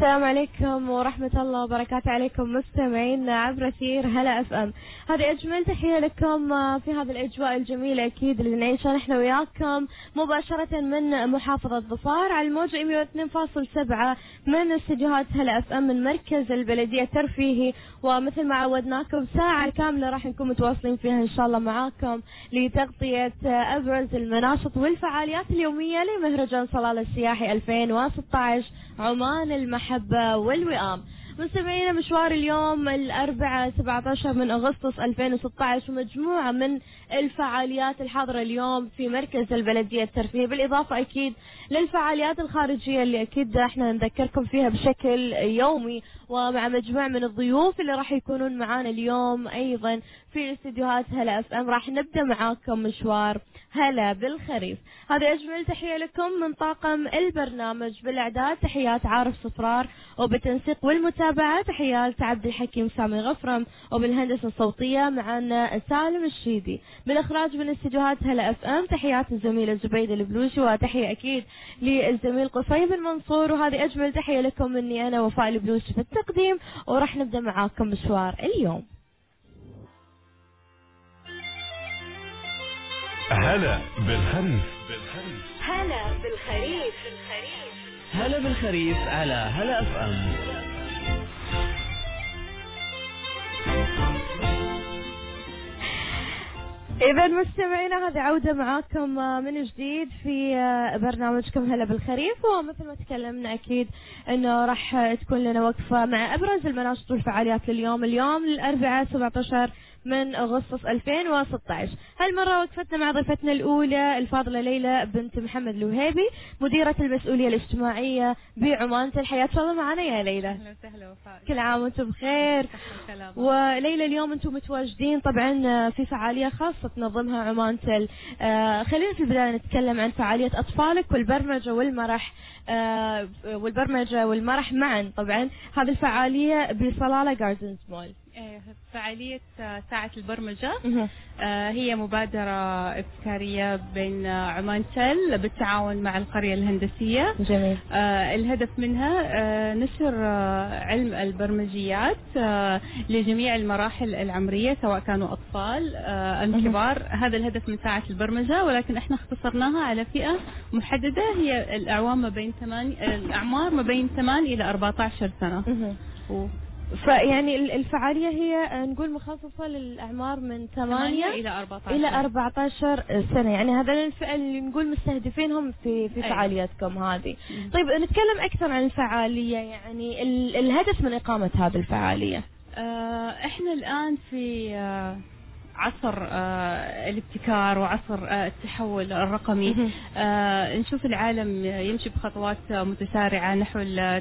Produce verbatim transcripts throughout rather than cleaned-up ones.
السلام عليكم ورحمة الله وبركاته عليكم مستمعينا عبر أثير هلا اف ام. هذه أجمل تحية لكم في هذه الأجواء الجميلة أكيد اللي نعيشها نحن وياكم مباشرة من محافظة ظفار على الموجة مئة واثنين فاصلة سبعة من استديوهات هلا اف ام من مركز البلدية الترفيهي. ومثل ما عودناكم ساعة كاملة راح نكون متواصلين فيها إن شاء الله معاكم لتغطية أبرز المناشط والفعاليات اليومية لمهرجان صلالة السياحي ألفين وستة عشر عمان المحبة والوئام. مستمعينا مشوار اليوم الأربعاء سبعة عشر من أغسطس ألفين وستة عشر ومجموعة من الفعاليات الحاضرة اليوم في مركز البلدية الترفيهي، بالإضافة أكيد للفعاليات الخارجية اللي أكيد احنا نذكركم فيها بشكل يومي، ومع مجموعة من الضيوف اللي راح يكونون معانا اليوم أيضا في استديوهات هلا اف ام. راح نبدأ معاكم مشوار هلا بالخريف. هذه أجمل تحية لكم من طاقم البرنامج، بالإعداد تحيات عارف صفرار، وبالتنسيق والمتابعة تحيات عبد الحكيم سامي غفرم، وبالهندسة الصوتية معنا سالم الشيدي، بالإخراج من استديوهات هلا اف ام تحيات الزميلة زبيدة البلوشي، وتحية أكيد للزميل قصيب المنصور. وهذه أجمل تحية لكم مني أنا وفاء البلوشي في التقديم، وراح نبدأ معاكم مشوار اليوم. هلا بالخريف. هلا بالخريف. هلا بالخريف على هلا اف ام. إذا مستمعينا هذه عودة معاكم من جديد في برنامجكم هلا بالخريف، ومثل ما تكلمنا أكيد إنه راح تكون لنا وقفة مع أبرز المناشط والفعاليات لليوم. اليوم الأربعاء سبعة عشر من أغسطس ألفين وستة عشر. هالمرة وقفتنا مع ضيفتنا الأولى الفاضلة ليلى بنت محمد الوهيبي، مديرة المسؤولية الاجتماعية بعمان الحياة. تفضل معنا يا ليلى. أهلا وسهلا وفاء. كل عام وانتم بخير. وليلى اليوم انتم متواجدين طبعا في فعالية خاصة تنظمها عمان تل. آه خلينا في البداية نتكلم عن فعالية أطفالك والبرمجة والمرح، آه والبرمجة والمرح معا. طبعا هذه الفعالية بصلالة جاردنز مول. فعالية ساعة البرمجة آه هي مبادرة ابتكارية بين عمان تل بالتعاون مع القرية الهندسية. جميل. آه الهدف منها آه نشر آه علم البرمجيات آه لجميع المراحل العمرية سواء كانوا أطفال آه أم كبار. هذا الهدف من ساعة البرمجة، ولكن احنا اختصرناها على فئة محددة هي الأعوام ما بين ثمان الأعمار ما بين ثمان إلى أربعة عشر سنة. فيعني الفعالية هي نقول مخصصة للأعمار من ثمانية إلى أربعة عشر إلى أربعة عشر سنة، يعني هذا الفئة اللي نقول مستهدفينهم في في فعالياتكم هذه. طيب نتكلم أكثر عن الفعالية، يعني ال الهدف من إقامة هذه الفعالية. آه إحنا الآن في آه عصر آه الابتكار وعصر آه التحول الرقمي. آه نشوف العالم يمشي بخطوات متسارعة نحو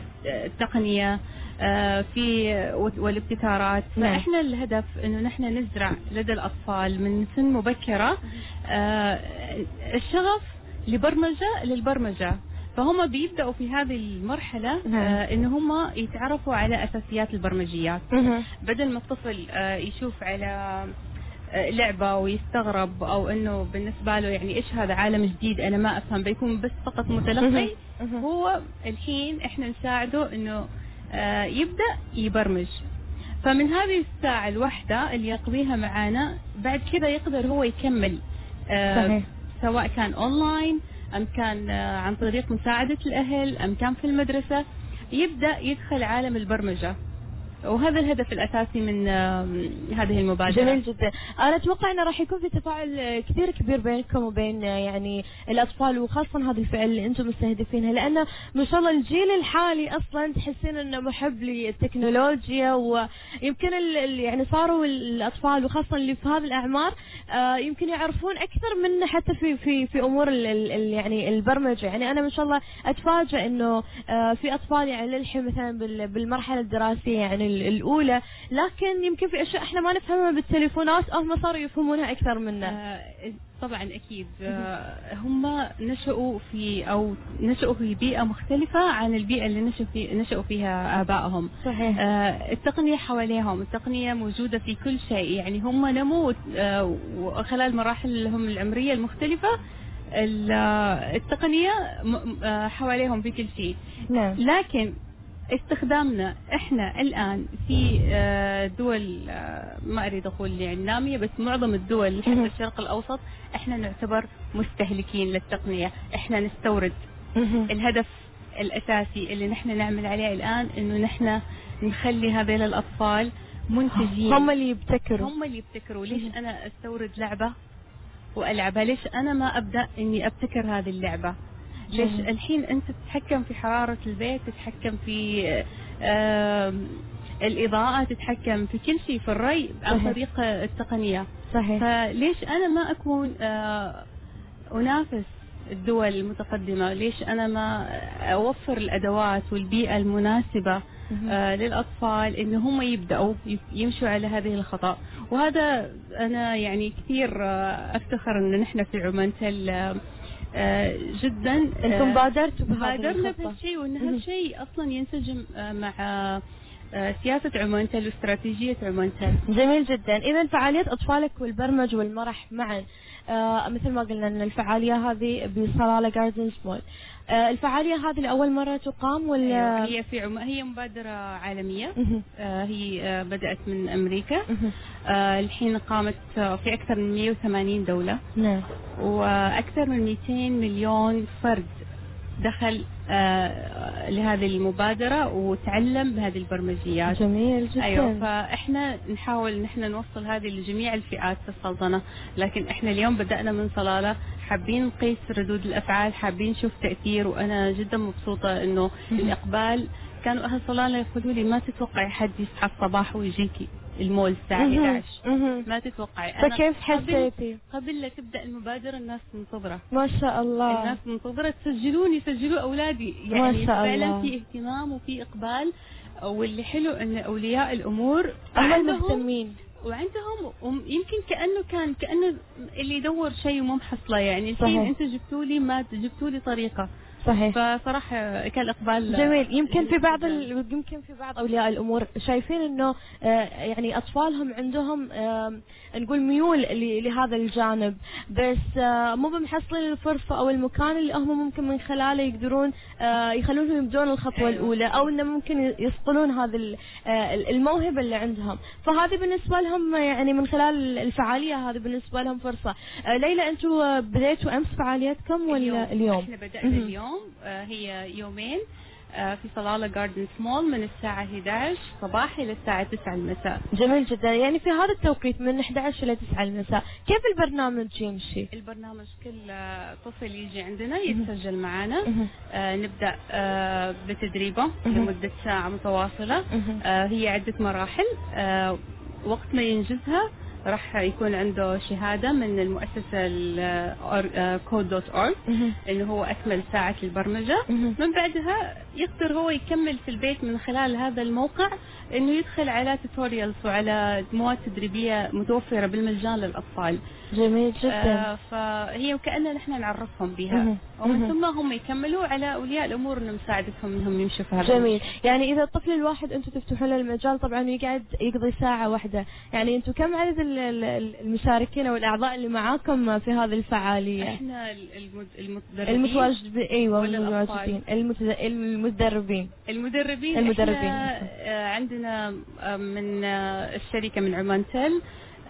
التقنية آه في والابتكارات. فإحنا الهدف إنه نحن نزرع لدى الأطفال من سن مبكرة آه الشغف لبرمجة للبرمجة، فهم بيبدأوا في هذه المرحلة آه إن هم يتعرفوا على أساسيات البرمجيات، بدل ما الطفل آه يشوف على لعبة ويستغرب أو إنه بالنسبة له يعني إيش هذا عالم جديد أنا ما أفهم، بيكون بس فقط متلقي. هو الحين إحنا نساعده إنه آه يبدأ يبرمج. فمن هذه الساعة الواحدة اللي يقضيها معانا بعد كذا يقدر هو يكمل آه صحيح. سواء كان أونلاين أم كان آه عن طريق مساعدة الأهل أم كان في المدرسة، يبدأ يدخل عالم البرمجة، وهذا الهدف الأساسي من هذه المبادرة. جميل جدا. أنا أتوقع أنه راح يكون في تفاعل كثير كبير بينكم وبين يعني الأطفال، وخاصة هذه الفئة اللي أنتم مستهدفينها، لأنه ما شاء الله الجيل الحالي أصلا تحسين أنه محب للتكنولوجيا، ويمكن يعني صاروا الأطفال وخاصة اللي في هذه الأعمار يمكن يعرفون أكثر منا حتى في في في أمور ال ال يعني البرمجة. يعني أنا ما شاء الله أتفاجأ أنه في أطفال يعني للحين مثلا بالمرحلة الدراسية يعني الأولى، لكن يمكن في أشياء إحنا ما نفهمها بالتليفونات هم صاروا يفهمونها أكثر منا. آه طبعا أكيد. آه هم نشأوا في أو نشأوا في بيئة مختلفة عن البيئة اللي نشأوا في نشأوا فيها آبائهم. صحيح. آه التقنية حواليهم، التقنية موجودة في كل شيء، يعني هم نموا آه خلال مراحلهم العمرية المختلفة التقنية حواليهم في كل شيء. نعم. لكن استخدامنا احنا الان في آه، دول آه، ما اريد اقول يعني ناميه، بس معظم الدول حتى الشرق الاوسط احنا نعتبر مستهلكين للتقنيه، احنا نستورد. الهدف الاساسي اللي نحن نعمل عليه الان انه نحن نخلي هذيل الاطفال منتجين، هم اللي يبتكروا هم اللي يبتكروا. ليش انا استورد لعبه والعبها؟ ليش انا ما ابدا اني ابتكر هذه اللعبه؟ ليش الحين انت تتحكم في حراره البيت، تتحكم في آه الاضاءه، تتحكم في كل شيء، في الري عن طريق التقنيه. صحيح. فليش انا ما اكون آه انافس الدول المتقدمه؟ ليش انا ما اوفر الادوات والبيئه المناسبه آه للاطفال ان هم يبداوا يمشوا على هذه الخطا؟ وهذا انا يعني كثير آه افتخر ان نحن في عمانتل آه آه جدا انتم بادرتوا بهذا بادرنا بهالشيء، وان هالشيء اصلا ينسجم آه مع آه سياسة عمانتل واستراتيجية عمانتل. جميل جدا. إذا فعاليات أطفالك والبرمج والمرح معا، آه مثل ما قلنا أن الفعالية هذه بصلالة جاردنز مول، آه الفعالية هذه لأول مرة تقام ولا؟ أيوة، هي في عم... هي مبادرة عالمية. آه هي آه بدأت من أمريكا. آه الحين قامت آه في أكثر من مئة وثمانين دولة. نعم. وأكثر من مئتين مليون فرد دخل آه لهذه المبادرة وتعلم بهذه البرمجيات. جميل جدا. أيوة، فإحنا نحاول نحن نوصل هذه لجميع الفئات في السلطنة، لكن إحنا اليوم بدأنا من صلالة، حابين نقيس ردود الأفعال، حابين نشوف تأثير، وأنا جدا مبسوطة إنه الإقبال. كانوا أهل صلالة يقولوا لي ما تتوقعي حد يصحى الصباح ويجيكي المول الساعة إحدى عشر، ما تتوقعي. فكيف حسيتي؟ قبل لا تبدأ المبادرة الناس منتظرة، ما شاء الله، الناس منتظرة تسجلوني، يسجلوا أولادي، يعني ما شاء فعلا الله. في اهتمام وفي إقبال. واللي حلو أن أولياء الأمور هم عندهم المهتمين، وعندهم يمكن كأنه كان كأنه اللي يدور شيء ومو محصله، يعني الحين أنت جبتوا لي ما جبتوا لي طريقة. صحيح. فصراحة كان إقبال جميل. يمكن في بعض ال... يمكن في بعض أولياء الأمور شايفين إنه آه يعني أطفالهم عندهم آه نقول ميول ل... لهذا الجانب، بس آه مو بمحصلين الفرصة أو المكان اللي هم ممكن من خلاله يقدرون آه يخلونهم يبدون الخطوة أيوة. الأولى، أو إنه ممكن يصقلون هذا آه الموهبة اللي عندهم. فهذه بالنسبة لهم يعني من خلال الفعالية هذه بالنسبة لهم فرصة. آه ليلى، أنتم بديتوا أمس فعالياتكم ولا اليوم؟ اليوم احنا بدأنا اليوم. آه هي يومين آه في صلالة جاردنز مول من الساعة إحدى عشر صباحا إلى الساعة تسعة المساء. جميل جدا. يعني في هذا التوقيت من إحدى عشر إلى تسعة المساء. كيف البرنامج يمشي؟ البرنامج كل آه طفل يجي عندنا يتسجل معنا. آه نبدأ آه بتدريبه لمدة ساعة متواصلة. آه هي عدة مراحل. آه وقت ما ينجزها راح يكون عنده شهادة من المؤسسة كود دوت أورج اللي هو أكمل ساعة البرمجة. من بعدها يقدر هو يكمل في البيت من خلال هذا الموقع، إنه يدخل على توتوريالز وعلى مواد تدريبية متوفرة بالمجان للأطفال. جميل جدا. آه فهي وكأننا نحن نعرفهم بها، ومن ثم هم يكملوا على أولياء الأمور إنه مساعدتهم إنهم يمشوا في هذا. جميل. يعني إذا الطفل الواحد أنتم تفتحون له المجال طبعا يقعد يقضي ساعة واحدة، يعني أنتم كم عدد المشاركين أو الأعضاء اللي معاكم في هذه الفعالية؟ إحنا المدربين المتواجدين. أيوة المتواجدين المدربين المدربين المدربين عندنا من الشركة من عمانتل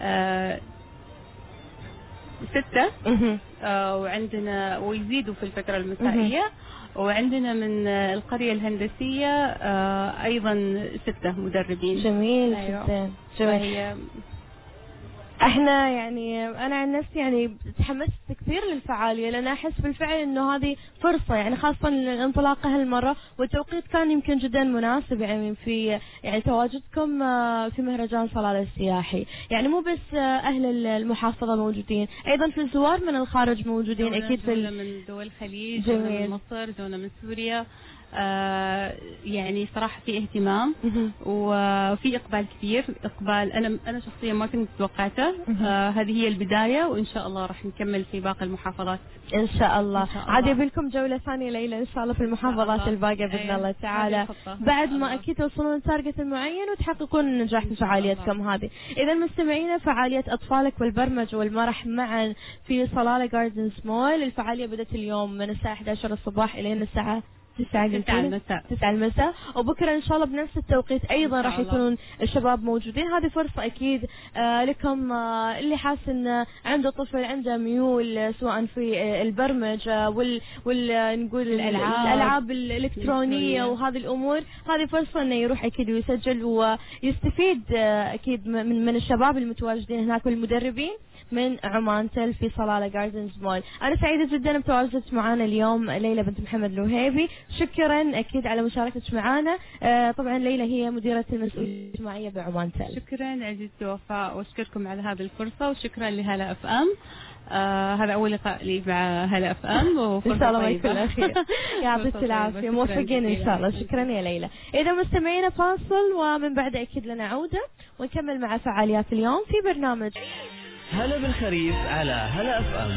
ستة. آه وعندنا ويزيدوا في الفترة المسائية. وعندنا من القرية الهندسية آه أيضا ستة مدربين. جميل. أيوة. جدا. جميل. احنا يعني انا عن نفسي يعني تحمست كثير للفعاليه، لان احس بالفعل انه هذه فرصه، يعني خاصه الانطلاقه هالمره، والتوقيت كان يمكن جدا مناسب، يعني في يعني تواجدكم في مهرجان صلالة السياحي، يعني مو بس اهل المحافظه موجودين، ايضا في الزوار من الخارج موجودين اكيد، في من دول الخليج، جونا من مصر، جونا من سوريا. آه يعني صراحة في اهتمام وفي إقبال كثير، إقبال أنا أنا شخصيا ما كنت توقعته. آه هذه هي البداية، وإن شاء الله راح نكمل في باقي المحافظات إن شاء الله. عاد يبي لكم جولة ثانية ليلى إن شاء الله في المحافظات الباقية بإذن أيه. الله تعالى، بعد ما أكيد توصلون لتارجت المعين وتحققون النجاح في فعالياتكم هذه. إذا مستمعينا، فعالية أطفالك والبرمج والمرح معا في صلالة جاردنز مول، الفعالية بدأت اليوم من الساعة إحدى عشر الصباح إلى الساعة تسعة المساء تسعة المساء، وبكرة إن شاء الله بنفس التوقيت أيضا راح يكونون الشباب موجودين. هذه فرصة أكيد آه لكم آه اللي حاس إن عنده طفل عنده ميول سواء في آه البرمجة وال, وال نقول الألعاب, الألعاب الإلكترونية وهذه الأمور، هذه فرصة إنه يروح أكيد ويسجل ويستفيد آه أكيد من من الشباب المتواجدين هناك والمدربين من عمان تل في صلالة جاردنز مول. أنا سعيدة جدا بتواجدك معنا اليوم ليلى بنت محمد الوهيبي، شكرا أكيد على مشاركتك معنا. آه طبعا ليلى هي مديرة المسؤولية الاجتماعية بعمان تل. شكرا عزيزتي وفاء، واشكركم على هذه الفرصة، وشكرا لهلا اف ام. آه هذا أول لقاء لي مع هلا اف ام، إن شاء الله ما يكون الأخير. يعطيك العافية، موفقين إن شاء الله. شكرا يا ليلى. إذا مستمعينا فاصل ومن بعد أكيد لنا عودة ونكمل مع فعاليات اليوم في برنامج هلا بالخريف على هلا اف ام.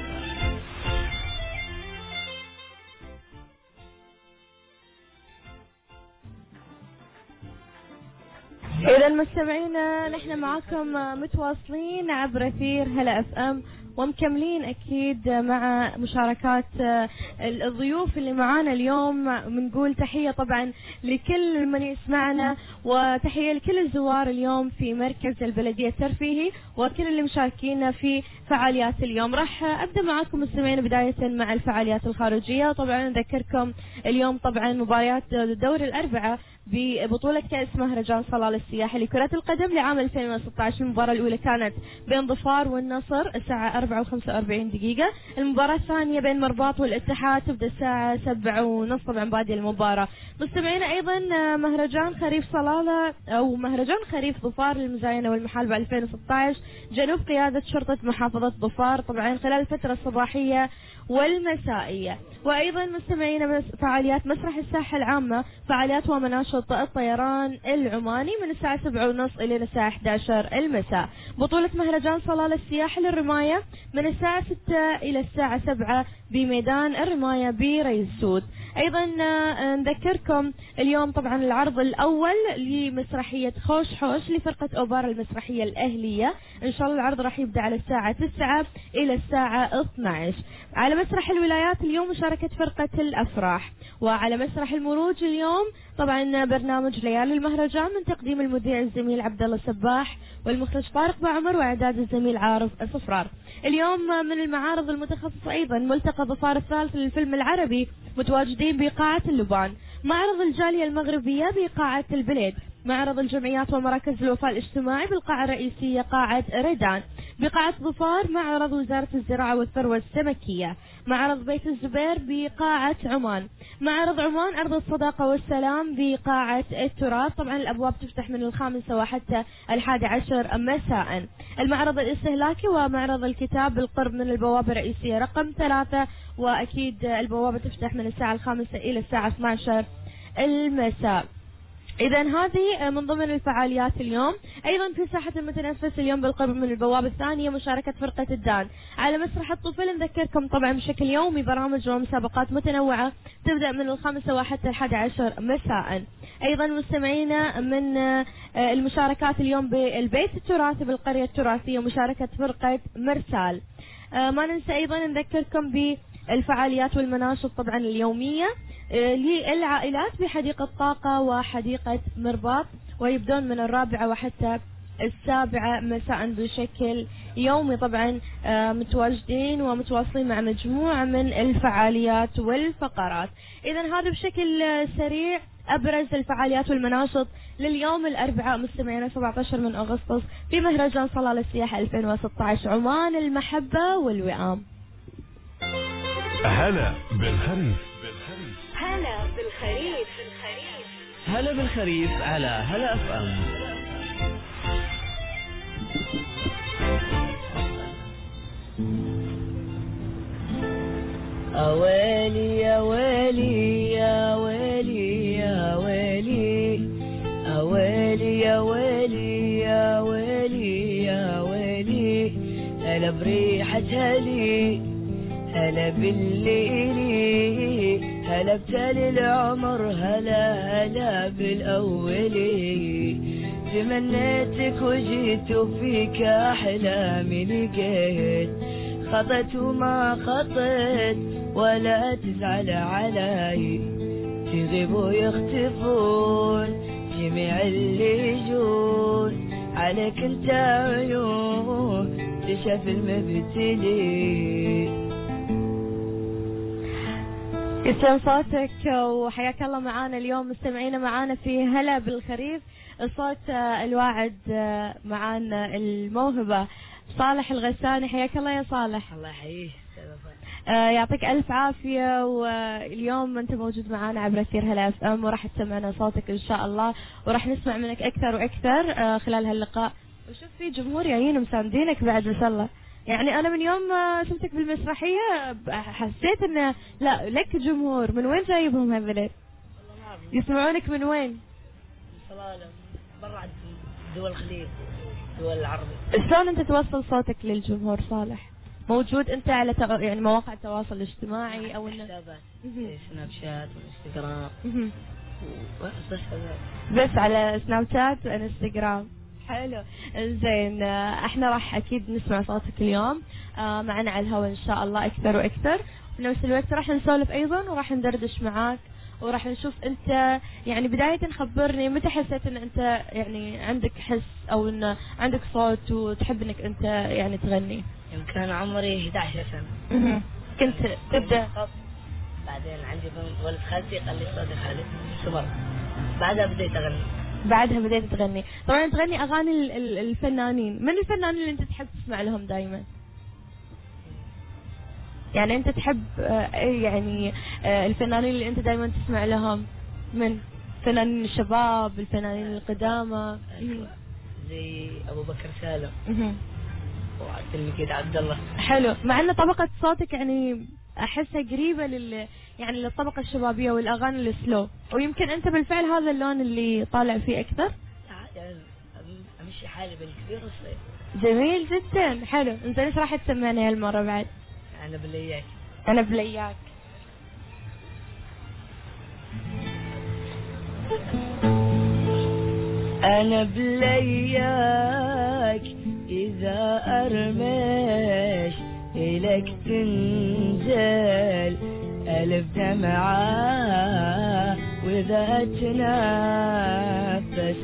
إذا مستمعينا نحن معكم متواصلين عبر أثير هلا اف ام ومكملين أكيد مع مشاركات الضيوف اللي معانا اليوم. بنقول تحية طبعا لكل من يسمعنا وتحية لكل الزوار اليوم في مركز البلدية الترفيهي وكل اللي مشاركين في فعاليات اليوم. راح أبدأ معكم مستمعين بداية مع الفعاليات الخارجية. طبعا نذكركم اليوم طبعا مباريات دور الأربعة ببطولة كأس مهرجان صلالة السياحي لكرة القدم لعام ألفين وستة عشر. المباراة الأولى كانت بين ظفار والنصر الساعة أربعة وخمسة وأربعين دقيقة. المباراة الثانية بين مرباط والاتحاد تبدأ الساعة سبعة ونص طبعا بادية المباراة. مستمعين أيضا مهرجان خريف صلالة أو مهرجان خريف ظفار للمزاينة والمحالبة ألفين وستة عشر جنوب قيادة شرطة محافظة ظفار طبعا خلال الفترة الصباحية والمسائية. وأيضا مستمعين فعاليات مسرح الساحة العامة، فعاليات ومناشط الطيران العماني من الساعة سبعة ونص إلى الساعة إحدى عشر المساء. بطولة مهرجان صلالة السياحي للرماية من الساعة ستة إلى الساعة سبعة بميدان الرماية بريز سود. أيضا نذكركم اليوم طبعا العرض الأول لمسرحية خوش حوش لفرقة أوبار المسرحية الأهلية. إن شاء الله العرض راح يبدأ على الساعة تسعة إلى الساعة اثني عشر. على مسرح الولايات اليوم مشاركة فرقة الأفراح. وعلى مسرح المروج اليوم طبعا برنامج ليالي المهرجان من تقديم المذيع الزميل عبد الله السباح والمخرج طارق بعمر وإعداد الزميل عارف الصفرار. اليوم من المعارض المتخصصة أيضا ملتقى ظفار الثالث للفيلم العربي متواجدين بقاعة اللبان، معرض الجالية المغربية بقاعة البليد، معرض الجمعيات ومراكز الوفاء الاجتماعي بالقاعة الرئيسية قاعة ريدان، بقاعة ظفار معرض وزارة الزراعة والثروة السمكية، معرض بيت الزبير بقاعة عمان، معرض عمان أرض الصداقة والسلام بقاعة التراث. طبعا الأبواب تفتح من الخامسة وحتى الحادي عشر مساء. المعرض الاستهلاكي ومعرض الكتاب بالقرب من البوابة الرئيسية رقم ثلاثة، وأكيد البوابة تفتح من الساعة الخامسة إلى الساعة اثني عشر المساء. إذا هذه من ضمن الفعاليات اليوم. أيضا في ساحة المتنفس اليوم بالقرب من البوابة الثانية مشاركة فرقة الدان. على مسرح الطفل نذكركم طبعا بشكل يومي برامج ومسابقات متنوعة تبدأ من الخامسة وحتى الحادي عشر مساء. أيضا مستمعينا من المشاركات اليوم بالبيت التراثي بالقرية التراثية مشاركة فرقة مرسال. ما ننسى أيضا نذكركم بالفعاليات والمناشط طبعا اليومية للعائلات بحديقة طاقة وحديقة مرباط، ويبدون من الرابعة وحتى السابعة مساء بشكل يومي. طبعا متواجدين ومتواصلين مع مجموعة من الفعاليات والفقرات. إذا هذا بشكل سريع أبرز الفعاليات والمناشط لليوم الأربعاء مستمعينا سبعة عشر من أغسطس في مهرجان صلالة السياحة ألفين وستة عشر عمان المحبة والوئام. هلا بالخريف. هلا بالخريف. هلا بالخريف على هلا اف ام. أويلي يا ويلي يا ويلي يا ويلي، أويلي يا ويلي يا ويلي يا ويلي، هلا بريحة هلي هلا بالليلي، هلا بتالي العمر هلا هلا بالأولي، تمنيتك وجيت وفيك أحلامي لقيت، خطت وما خطت ولا تزعل علي، يغيبوا يختفون جميع اللي يجون عليك انت عيون تشاف المبتلين. يسلم صوتك وحياك الله معانا اليوم مستمعينا معانا في هلا بالخريف. الصوت الواعد معانا الموهبة صالح الغساني. حياك الله يا صالح. الله يحييك. آه يعطيك ألف عافية. واليوم أنت موجود معانا عبر أثير هلا اف ام وراح تسمعنا صوتك إن شاء الله وراح نسمع منك أكثر وأكثر آه خلال هاللقاء. وشوف في جمهور جايين مساندينك بعد ما شاء الله. يعني أنا من يوم شفتك بالمسرحية حسيت إنه لا لك جمهور. من وين جايبهم هالبلد؟ يسمعونك من وين؟ من صلالة برا دول الخليج دول العربي. شلون أنت توصل صوتك للجمهور صالح؟ موجود أنت على تو... يعني مواقع التواصل الاجتماعي أو إنه حسابات سناب شات وانستغرام بس بس على سناب شات وانستغرام. حلو زين. احنا راح اكيد نسمع صوتك اليوم آه معنا على الهواء ان شاء الله اكثر واكثر. بنفس الوقت راح نسولف ايضا وراح ندردش معاك وراح نشوف انت يعني بداية خبرني متى حسيت ان انت يعني عندك حس او ان عندك صوت وتحب انك انت يعني تغني. يمكن عمري إحدى عشرة سنة كنت تبدأ. بعدين عندي ولد خالتي قال لي صوتي خالد صبر بعدها بديت اغني. بعدها بديت تغني. طبعا تغني اغاني الفنانين. من الفنانين اللي انت تحب تسمع لهم دائما؟ يعني انت تحب يعني الفنانين اللي انت دائما تسمع لهم من فنانين الشباب الفنانين القدامى زي ابو بكر سالم وعبد المجيد عبد الله. حلو. مع ان طبقة صوتك يعني احسها قريبة لل يعني للطبقة الشبابية والاغاني السلو ويمكن انت بالفعل هذا اللون اللي طالع فيه اكثر. يعني امشي حالي بالكبير والصغير. جميل جدا. حلو. انت ايش راح تسمعني هالمرة بعد؟ انا بلياك. انا بلياك. انا بلياك اذا ارمش إلك تنزل ألف دمعة وإذا تنفس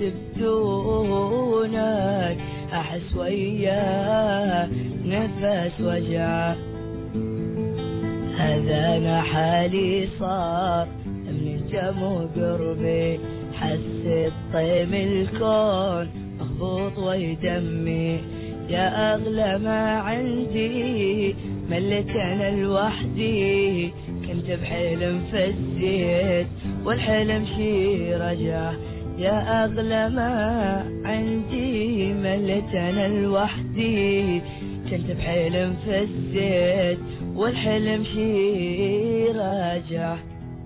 بدونك أحس وياه نفس وجع. هذا أنا حالي صار من جمو قربي حسيت طيم الكون مخبوط ويدمي. يا أغلى ما عندي مليت أنا لوحدي كنت بحلم فزيت والحلم شي رجع. يا أغلى ما عندي مليت أنا لوحدي كنت بحلم فزيت والحلم شي رجع.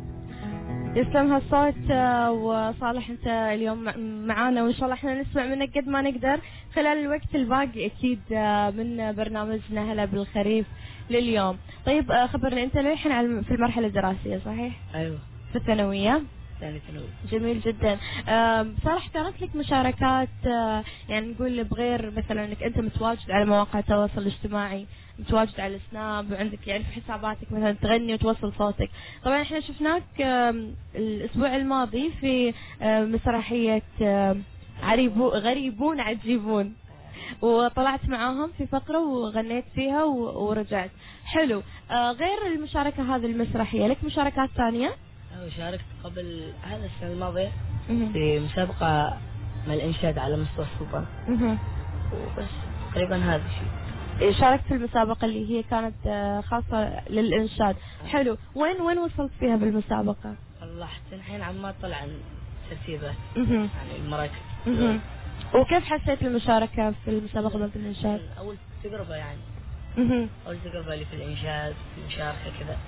يسلم هالصوت. وصالح انت اليوم معانا وان شاء الله احنا نسمع منك قد ما نقدر خلال الوقت الباقي اكيد من برنامجنا هلا بالخريف لليوم. طيب خبرني انت الحين في المرحله الدراسيه صحيح؟ ايوه في الثانويه. ثاني ثانوي. جميل جدا. صالح كانت لك مشاركات يعني نقول بغير مثلا انك انت متواجد على مواقع التواصل الاجتماعي متواجد على السناب وعندك يعني في حساباتك مثلا تغني وتوصل صوتك. طبعا احنا شفناك الاسبوع الماضي في مسرحية عريبو غريبون عجيبون وطلعت معاهم في فقرة وغنيت فيها ورجعت. حلو. غير المشاركة هذه المسرحية لك مشاركات ثانية؟ أنا شاركت قبل هذا السنة الماضية في مسابقة مع الإنشاد على مستوى السلطان وبس تقريبا هذا الشيء. شاركت في المسابقة اللي هي كانت خاصة للإنشاد. حلو. وين وين وصلت فيها بالمسابقة؟ والله حتى الحين عم طلع ترتيبات يعني المراكز. وكيف حسيت المشاركة في المسابقة مالت الإنشاد؟ أول تجربة يعني أول تجربة لي في الإنشاد في المشاركة كذا.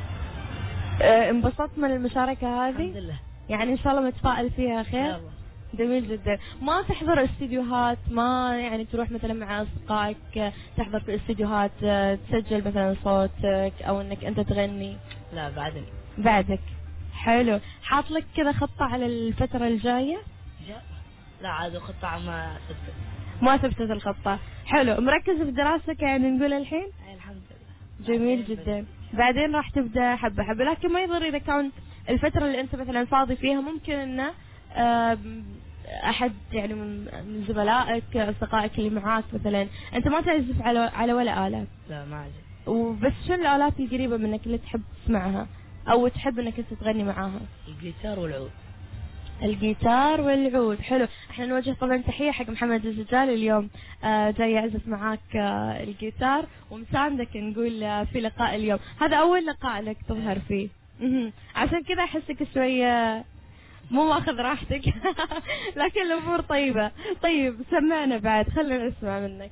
اه انبسطت من المشاركة هذه؟ الحمد لله. يعني إن شاء الله متفائل فيها خير؟ جميل جدا. ما تحضر استديوهات ما يعني تروح مثلا مع أصدقائك تحضر في استديوهات تسجل مثلا صوتك أو إنك أنت تغني؟ لا بعدني. بعدك. حلو. حاط لك كذا خطة على الفترة الجاية؟ لا عاد خطة ما ثبتت. ما ثبتت الخطة. حلو. مركز في دراستك يعني نقول الحين؟ أي الحمد لله. جميل جدا. بعدين راح تبدأ حبة حبة لكن ما يضر إذا كان الفترة اللي انت مثلا فاضي فيها ممكن انه آه احد يعني من زملائك اصدقائك اللي معاك مثلا انت ما تعزف على على ولا آلة؟ لا ما اعزف. وبس شو الآلات القريبة منك اللي تحب تسمعها او تحب انك انت تغني معاها؟ الجيتار والعود. الجيتار والعود، حلو. احنا نوجه طبعا تحية حق محمد الزجالي اليوم آه جاي يعزف معاك آه الجيتار ومساندك نقول آه في لقاء اليوم. هذا اول لقاء لك تظهر فيه عشان كذا احسك شوية مو ماخذ راحتك لكن الامور طيبة. طيب سمعنا بعد، خلينا نسمع منك.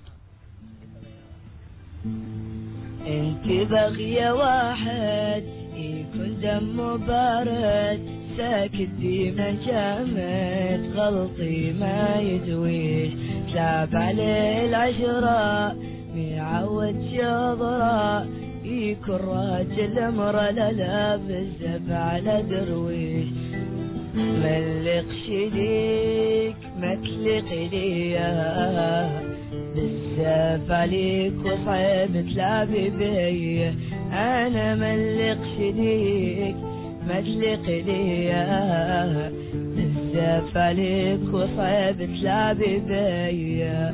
انت بغية واحد يكون دمه بارد ساكت ديما جامد غلطي ما يدويش تلعب عليه العشرة ميعود شضرة يكون راجل امرأة لا بالزب على درويش ملقش ليك ما تلق ليا بالزب عليك وصعب تلعبي بيا انا ملقش ليك ما تلق ليا بالزب عليك وصعب تلعبي بيا.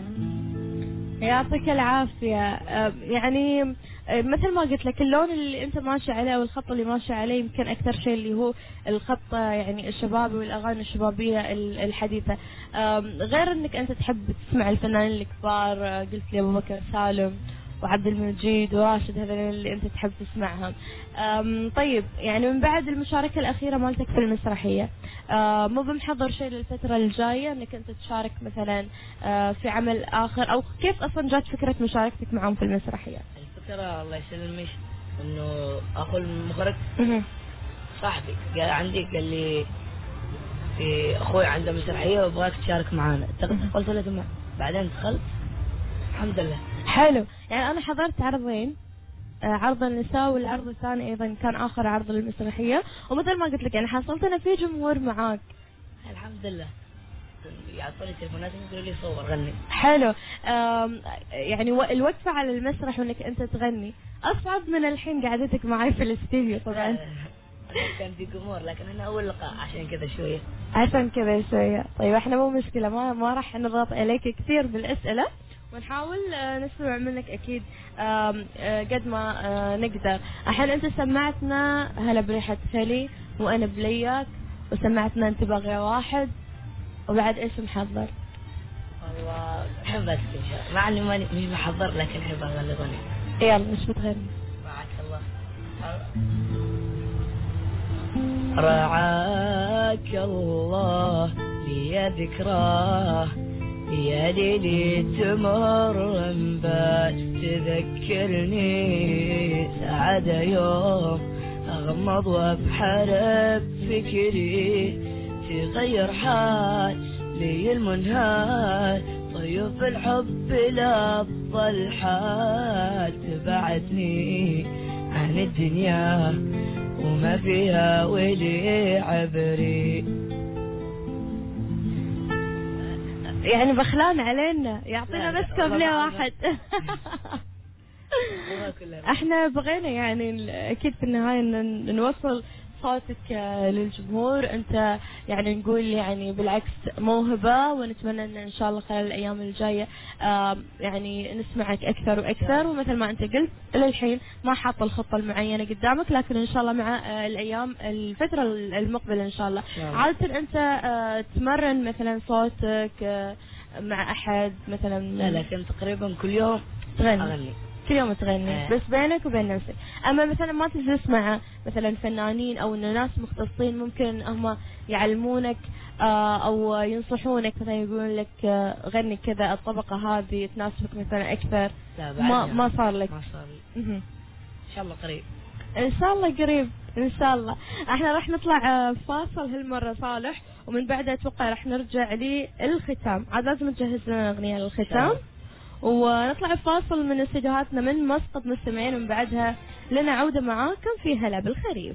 يعطيك العافية. يعني مثل ما قلت لك اللون اللي انت ماشي عليه او الخط اللي ماشي عليه يمكن اكثر شيء اللي هو الخط يعني الشبابي والاغاني الشبابية الحديثة، غير انك انت تحب تسمع الفنانين الكبار، قلت لي ابو بكر سالم وعبد المجيد وراشد، هذول اللي انت تحب تسمعهم. طيب يعني من بعد المشاركة الأخيرة مالتك في المسرحية مو بمحضر شيء للفترة الجاية انك انت تشارك مثلا في عمل آخر، او كيف اصلا جات فكرة مشاركتك معهم في المسرحية؟ الفكرة الله يسلمك انه اخو المخرج صاحبي قال عندي قال لي في اخوي عنده مسرحية وابغاك تشارك معانا، قلت له تمام. بعدين دخلت الحمد لله. حلو. يعني انا حضرت عرضين، عرض النساء والعرض الثاني ايضا كان اخر عرض للمسرحيه، ومثل ما قلت لك يعني حصلت انا في جمهور معاك الحمد لله، يعطوني تليفونات يقولوا لي صور غني. حلو. يعني الوقفه على المسرح وانك انت تغني اصعب من الحين قعدتك معي في الاستديو طبعا. كان في جمهور لكن انا اول لقاء عشان كذا شويه عشان كذا شويه. طيب احنا مو مشكله، ما ما راح نضغط عليك كثير بالاسئله ونحاول نسمع منك أكيد قد ما نقدر. الحين أنت سمعتنا هلا بريحة خلي وأنا بلياك، وسمعتنا أنت بغية واحد، وبعد إيش محضر؟ والله أحب أسكت مع إني ماني مش محضر لكن أحب أغني غني. يلا مش بتغني؟ رعاك الله رعاك الله لي ذكراه يا ليلي تمر بال تذكرني سعد يوم أغمض وأبحر بفكري تغير حال لي المنهال طيب الحب لأفضل حال تبعدني عن الدنيا وما فيها ولي عبري. يعني بخلان علينا، يعطينا بس كوبليه واحد. احنا بغينا يعني اكيد في النهاية نوصل صوتك للجمهور، انت يعني نقول يعني بالعكس موهبة، ونتمنى ان ان شاء الله خلال الايام الجاية يعني نسمعك اكثر واكثر. ومثل ما انت قلت الى الحين ما حاط الخطة المعينة قدامك، لكن ان شاء الله مع الايام الفترة المقبلة ان شاء الله. عادة انت تمرن مثلا صوتك مع احد مثلا؟ لا لكن تقريبا كل يوم تغني. اغني كل يوم تغني آه. بس بينك وبين نفسك. اما مثلا ما تجلس مع مثلا فنانين او ناس مختصين ممكن هم يعلمونك آه او ينصحونك مثلا يقولون لك آه غني كذا الطبقة هذه تناسبك مثلا اكثر؟ لا ما ما صار لك؟ ما صار لي. ان شاء الله قريب، ان شاء الله قريب ان شاء الله. احنا راح نطلع فاصل هالمرة صالح، ومن بعدها اتوقع راح نرجع للختام. عاد لازم تجهز لنا اغنية للختام، ونطلع فاصل من استديوهاتنا من مسقط مستمعين، ومن بعدها لنا عودة معاكم في هلا بالخريف.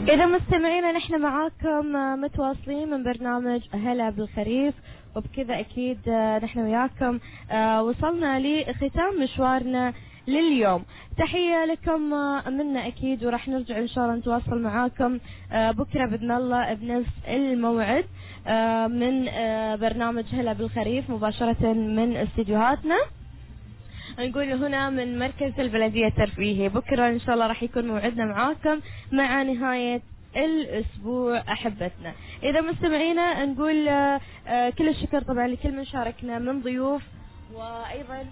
إذا مستمعينا نحن معاكم متواصلين من برنامج هلا بالخريف، وبكذا أكيد نحن وياكم وصلنا لختام مشوارنا لليوم. تحية لكم منا أكيد، وراح نرجع إن شاء الله نتواصل معاكم بكرة بإذن الله بنفس الموعد من برنامج هلا بالخريف مباشرة من استديوهاتنا. نقول هنا من مركز البلدية الترفيهي. بكرة إن شاء الله راح يكون موعدنا معاكم مع نهاية الأسبوع أحبتنا. إذا مستمعينا نقول كل الشكر طبعا لكل من شاركنا من ضيوف، وأيضا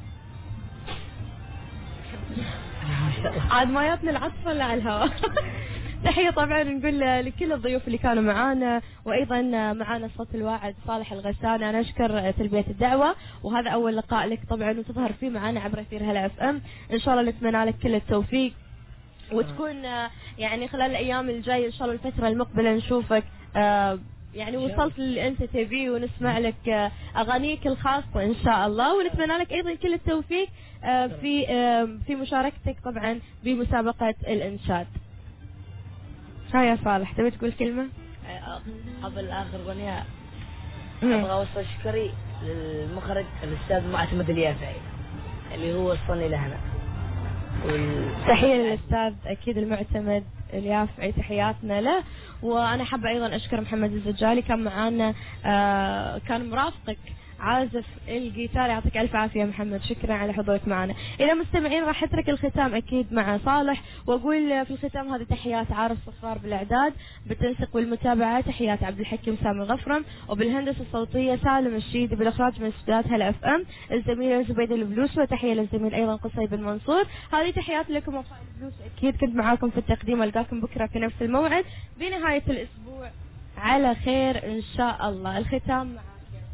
عاد ما ياتنا العطف ولا على الهواء. تحية طبعا نقول لكل الضيوف اللي كانوا معانا، وأيضا معانا الصوت الواعد صالح الغساني. أنا أشكر تلبية الدعوة، وهذا أول لقاء لك طبعا وتظهر فيه معانا عبر أثير هلا اف ام. إن شاء الله نتمنى لك كل التوفيق، وتكون يعني خلال الأيام الجاية إن شاء الله الفترة المقبلة نشوفك يعني وصلت اللي أنت تبيه، ونسمع لك أغانيك الخاصة إن شاء الله، ونتمنى لك أيضا كل التوفيق في في مشاركتك طبعا بمسابقة الإنشاد. ها يا صالح تبي تقول كلمة؟ قبل آخر أغنية أبغى أوصل شكري للمخرج الأستاذ معتمد اليافعي اللي هو وصلني لهنا. تحية للأستاذ أكيد المعتمد اليافعي، تحياتنا له. وأنا حابة أيضا أشكر محمد الزجالي، كان معانا آه كان مرافقك عازف الجيتار. يعطيك ألف عافية محمد، شكرا على حضورك معنا. إذا مستمعين راح أترك الختام أكيد مع صالح، وأقول في الختام هذه تحيات عارف صفار بالإعداد، بالتنسيق والمتابعة تحيات عبد الحكيم سامي غفرم، وبالهندسة الصوتية سالم الشيدي، بالإخراج من استوديوهات هلا اف ام الزميلة زبيدة البلوس، وتحية للزميل أيضا قصي بن منصور. هذه تحيات لكم وفاء البلوس، أكيد كنت معاكم في التقديم، ألقاكم بكرة في نفس الموعد بنهاية الأسبوع على خير إن شاء الله. الختام مع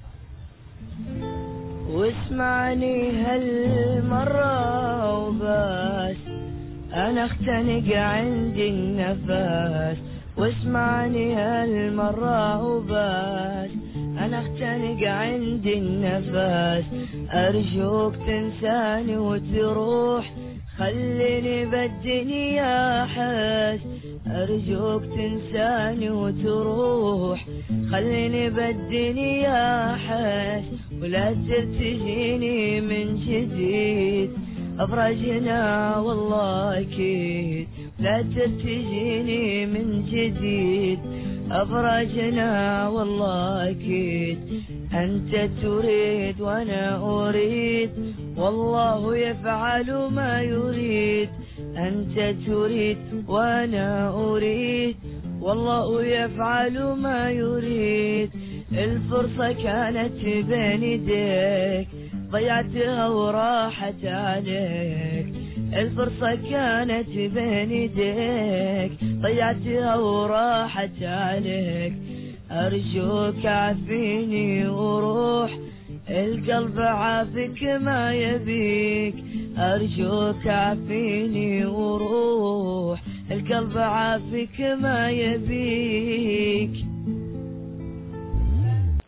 واسمعني هالمرة وبس، أنا اختنق عندي النفس. واسمعني هالمرة وبس، أنا اختنق عندي النفس. أرجوك تنساني وتروح، خليني بالدنيا أحس. أرجوك تنساني وتروح، خليني بالدنيا أحس. ولا تجيني من جديد أبرجنا والله أكيد. لا تجيني من جديد أبرجنا والله أكيد. أنت تريد وأنا أريد، والله يفعل ما يريد. أنت تريد وأنا أريد، والله يفعل ما يريد. الفرصة كانت بين يديك، ضيعتها وراحت عليك. الفرصة كانت بين يديك، ضيعتها وراحت عليك. أرجوك عافيني وروح، القلب عافك ما يبيك. أرجوك عافيني وروح، القلب عافك ما يبيك.